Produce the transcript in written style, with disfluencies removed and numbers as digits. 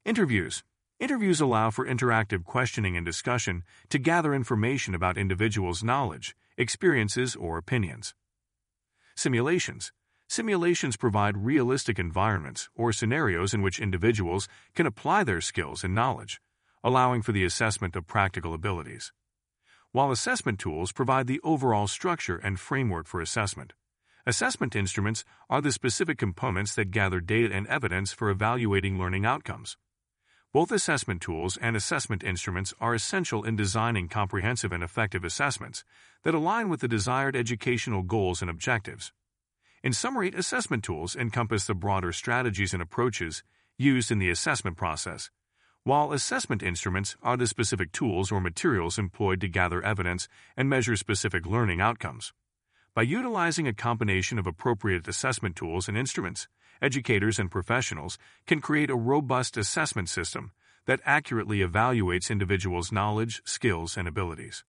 Interviews. Interviews allow for interactive questioning and discussion to gather information about individuals' knowledge, experiences, or opinions. Simulations. Simulations provide realistic environments or scenarios in which individuals can apply their skills and knowledge, allowing for the assessment of practical abilities. While assessment tools provide the overall structure and framework for assessment, assessment instruments are the specific components that gather data and evidence for evaluating learning outcomes. Both assessment tools and assessment instruments are essential in designing comprehensive and effective assessments that align with the desired educational goals and objectives. In summary, assessment tools encompass the broader strategies and approaches used in the assessment process, while assessment instruments are the specific tools or materials employed to gather evidence and measure specific learning outcomes. By utilizing a combination of appropriate assessment tools and instruments, educators and professionals can create a robust assessment system that accurately evaluates individuals' knowledge, skills, and abilities.